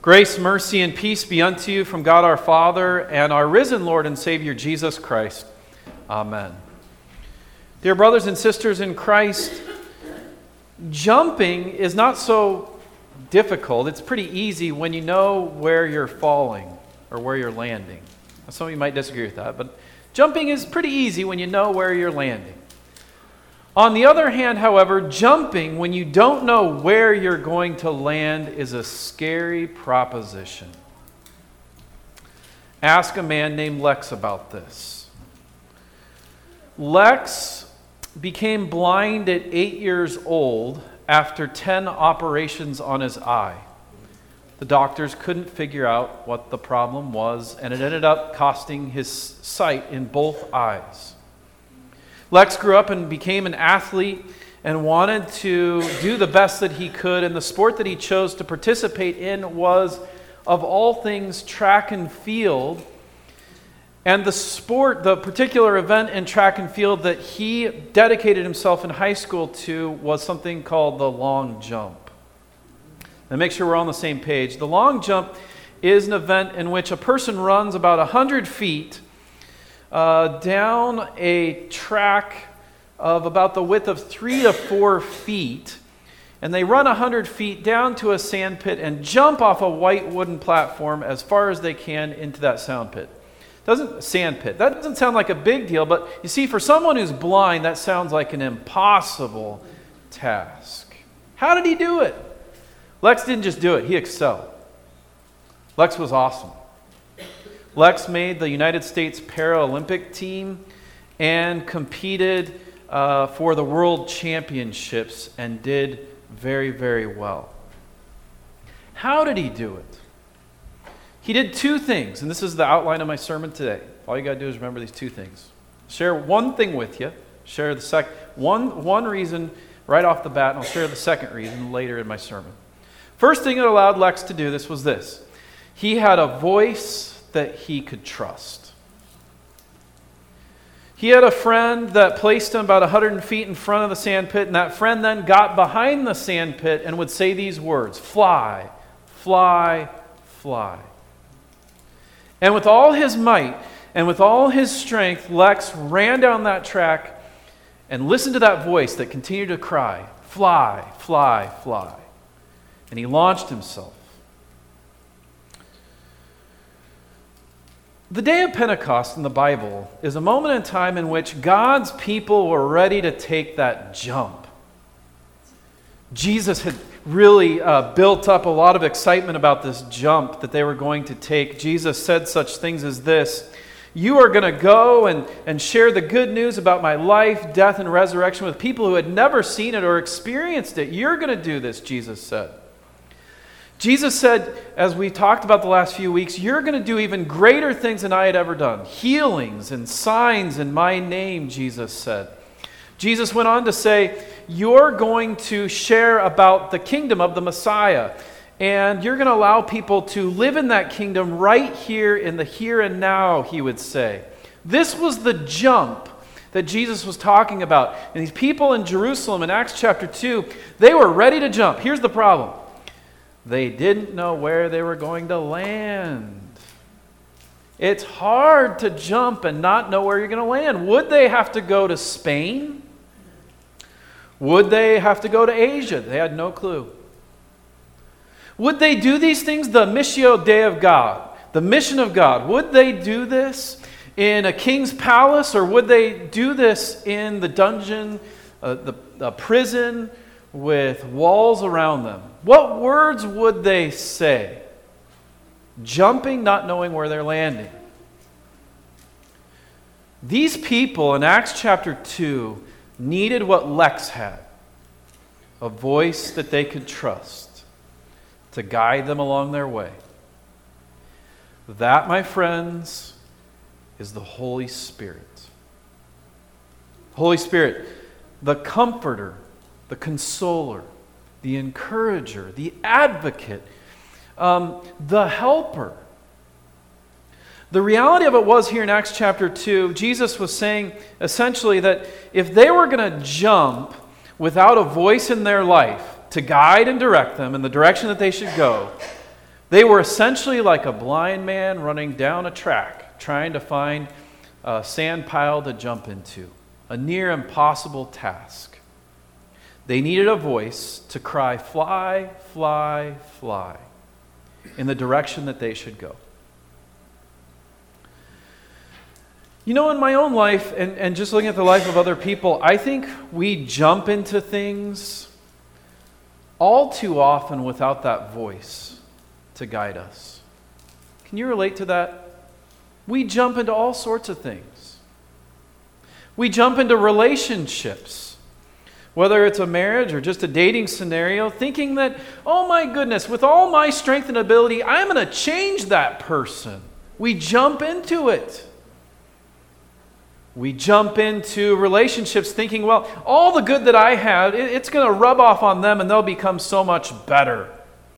Grace, mercy, and peace be unto you from God our Father and our risen Lord and Savior Jesus Christ. Amen. Dear brothers and sisters in Christ, jumping is not so difficult. It's pretty easy when you know where you're falling or where you're landing. Some of you might disagree with that, but jumping is pretty easy when you know where you're landing. On the other hand, however, jumping when you don't know where you're going to land is a scary proposition. Ask a man named Lex about this. Lex became blind at 8 years old after 10 operations on his eye. The doctors couldn't figure out what the problem was, and it ended up costing his sight in both eyes. Lex grew up and became an athlete and wanted to do the best that he could, and the sport that he chose to participate in was, of all things, track and field. And the particular event in track and field that he dedicated himself in high school to was something called the long jump. Now make sure we're on the same page. The long jump is an event in which a person runs about 100 feet down a track of about the width of 3 to 4 feet, and they run 100 feet down to a sand pit and jump off a white wooden platform as far as they can into that sand pit. That doesn't sound like a big deal, but you see, for someone who's blind, that sounds like an impossible task. How did he do it? Lex didn't just do it, he excelled. Lex was awesome. Lex made the United States Paralympic team and competed for the World Championships and did very, very well. How did he do it? He did two things, and this is the outline of my sermon today. All you got to do is remember these two things. Share one thing with you. Share the one reason right off the bat, and I'll share the second reason later in my sermon. First thing that allowed Lex to do this was this. He had a voice that he could trust. He had a friend that placed him about 100 feet in front of the sand pit, and that friend then got behind the sand pit and would say these words, "Fly, fly, fly." And with all his might and with all his strength, Lex ran down that track and listened to that voice that continued to cry, "Fly, fly, fly." And he launched himself. The day of Pentecost in the Bible is a moment in time in which God's people were ready to take that jump. Jesus had really built up a lot of excitement about this jump that they were going to take. Jesus said such things as this: "You are going to go and share the good news about my life, death, and resurrection with people who had never seen it or experienced it. You're going to do this," Jesus said. Jesus said, as we talked about the last few weeks, "You're going to do even greater things than I had ever done. Healings and signs in my name," Jesus said. Jesus went on to say, "You're going to share about the kingdom of the Messiah, and you're going to allow people to live in that kingdom right here in the here and now," he would say. This was the jump that Jesus was talking about. And these people in Jerusalem in Acts chapter 2, they were ready to jump. Here's the problem. They didn't know where they were going to land. It's hard to jump and not know where you're going to land. Would they have to go to Spain? Would they have to go to Asia? They had no clue. Would they do these things, the Missio Dei of God, the mission of God? Would they do this in a king's palace, or would they do this in the dungeon, the prison with walls around them? What words would they say? Jumping, not knowing where they're landing. These people in Acts chapter 2 needed what Lex had, a voice that they could trust to guide them along their way. That, my friends, is the Holy Spirit. Holy Spirit, the comforter, the consoler, the encourager, the advocate, the helper. The reality of it was here in Acts chapter 2, Jesus was saying essentially that if they were going to jump without a voice in their life to guide and direct them in the direction that they should go, They were essentially like a blind man running down a track, trying to find a sand pile to jump into, a near impossible task. They needed a voice to cry, "Fly, fly, fly," in the direction that they should go. You know, in my own life, and just looking at the life of other people, I think we jump into things all too often without that voice to guide us. Can you relate to that? We jump into all sorts of things. We jump into relationships, whether it's a marriage or just a dating scenario, thinking that, oh my goodness, with all my strength and ability, I'm going to change that person. We jump into it. We jump into relationships thinking, well, all the good that I have, it's going to rub off on them and they'll become so much better.